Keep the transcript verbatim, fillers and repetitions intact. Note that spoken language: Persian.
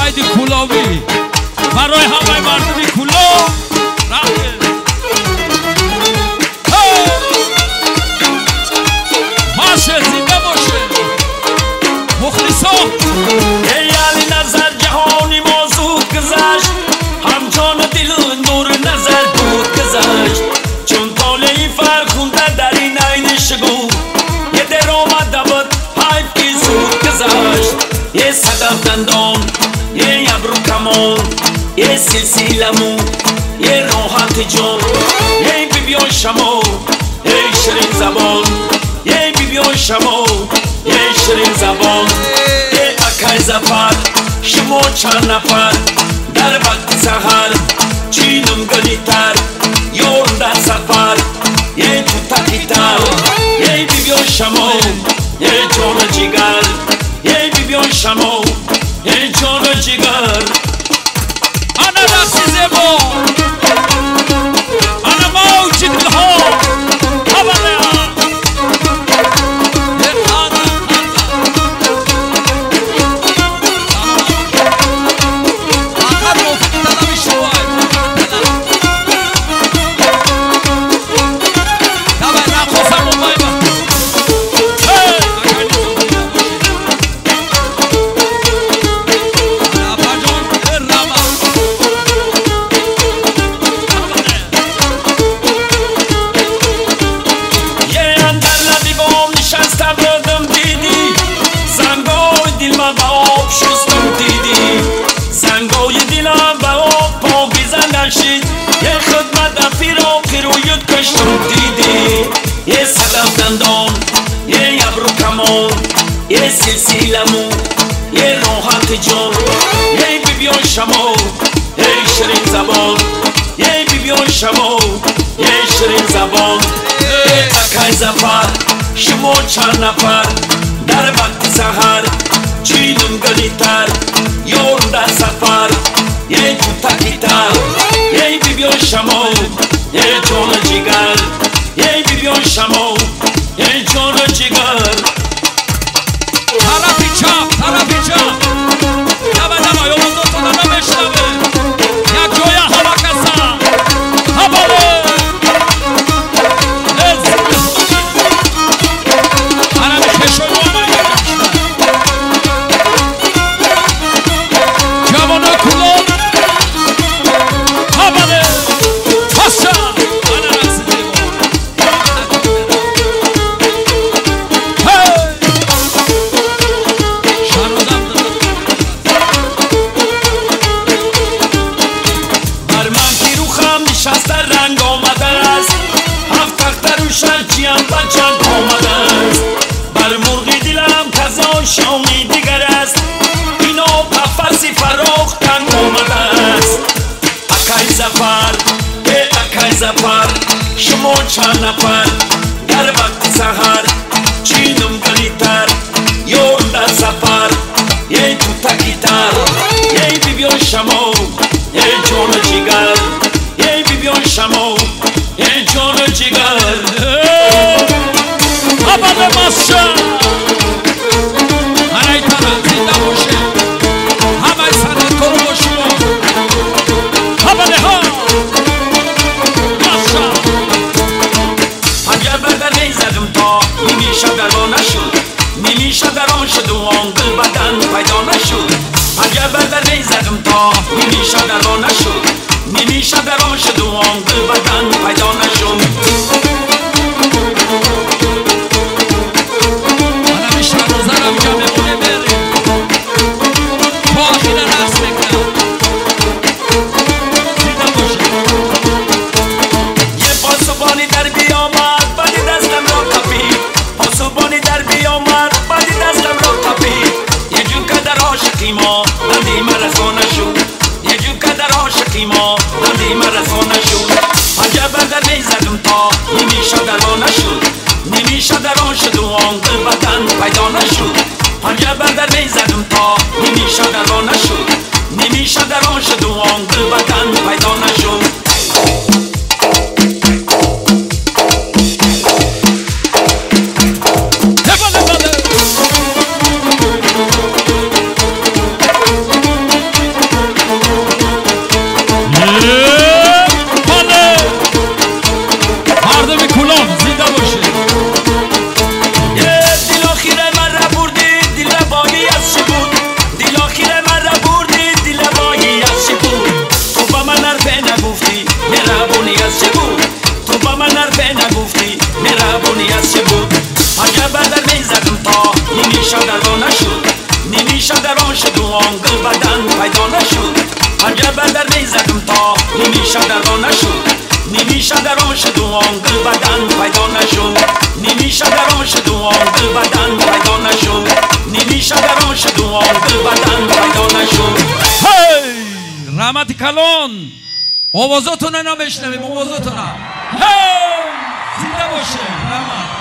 سعید کولاوی برای همه مردمی کلو رفته باشه زنده باشه مخلصا ای علی نظر جهانی موضوع گذشت همچون دل نور نظر بود گذشت چون طالعی فرخونده در این عین شگو یه در آمده بود حیف که زود گذشت یه صدف دندان یه ابرو کمان یه سلسلمو یه راحت جان یه بیبیان شما یه شیرین زبان یه بیبیان شما یه شیرین زبان یه اکای زفر شما چند نفر در وقت سحر چینم گلیتر یور در سفر یه تو تکیتر یه بیبیان شما یه جان جگر یه بیبیان شما یه جان جگر انا رقص زیبا انا موج دلها حواله یه صدف دندان یه ابرو کمان یه سلسلمو یه راحت جان یه بیبیان شما یه شیرین زبان یه بیبیان شما یه شیرین زبان یه اکای زفر شما چند نفر در وقت سحر چینم گلیتر یور در سفر یه تو تکیتر یه بیبیان شما یه جان جگر یه بیبیان شما یه جان جگر طرفی چپ طرفی چپ نبه نبه یا بزرگ تو نمیشنوه یک جای هوا کسا هواله انا میشه شما جوانه کلون هواله فاسا شامی دیگر است اینا قفصی فراخ تنگ آمده است اکای زفر ای اکای زفر شما چند نفر در وقت سحر چینم گلیتر یور در سفر یه تو تکیتر یه بیبیان شما یه جان جگر یه بیبیان شما یه جان جگر آباد ماشا نیمیشه در آن شد و آن دل بدن پیدا نشد اگر بردر نیزدم تا نیمیشه در آن نشد نیمیشه در آن شد و آن دل بدن پیدا نشد انا میشه روزنم جمعه بونه بریم با آخیر رقص بکنم زیده باشه یه پاسوبانی در بیامد بدی دستم را کپید پاسوبانی در بیامد بدی دستم را کپید یه جو که در عاشقی ما دندی مرسانه شد یه جو که در عاشقی ما دندی مرسانه شد اگر بردر نیزدم تا نیمیشه در آن نشد نیمیشه در آن شد و آن دل بدن پیدا نشد اگر بردر نیزدم تا نیمیشه در آن نشد نیمیشه در آن شد و آن دل بدن پیدا نشد دروا نشد نیمی شب در آن شد و آنگل بدن پیدا نشد پنجه بندر میزدم تا نیمی شب دروا نشد نیمی شب در آن شد و آنگل بدن پیدا نشد نیمی شب در آن شد و آنگل بدن پیدا نشد نیمی شب در آن شد و آنگل بدن پیدا نشد. هی رحمت کلان آوازاتون رو نمیشنویم آوازاتون رو هی زنده باشه رحمت